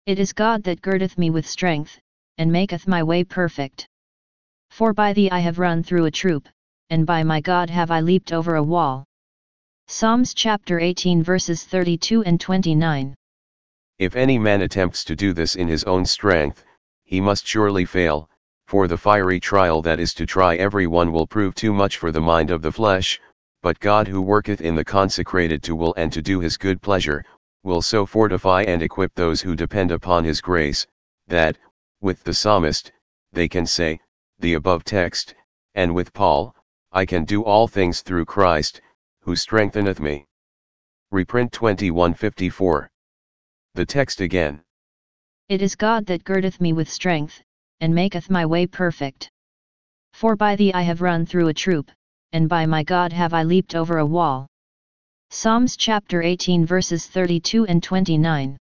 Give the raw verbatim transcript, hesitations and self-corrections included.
It is God that girdeth me with strength, and maketh my way perfect. For by thee I have run through a troop, and by my God have I leaped over a wall. Psalms chapter eighteen verses thirty-two and twenty-nine. If any man attempts to do this in his own strength, he must surely fail, for the fiery trial that is to try every one will prove too much for the mind of the flesh, but God who worketh in the consecrated to will and to do his good pleasure, will so fortify and equip those who depend upon his grace, that, with the psalmist, they can say, the above text, and with Paul, I can do all things through Christ, who strengtheneth me. Reprint twenty-one fifty-four. The text again. It is God that girdeth me with strength, and maketh my way perfect. For by thee I have run through a troop, and by my God have I leaped over a wall. Psalms chapter eighteen verses thirty-two and twenty-nine.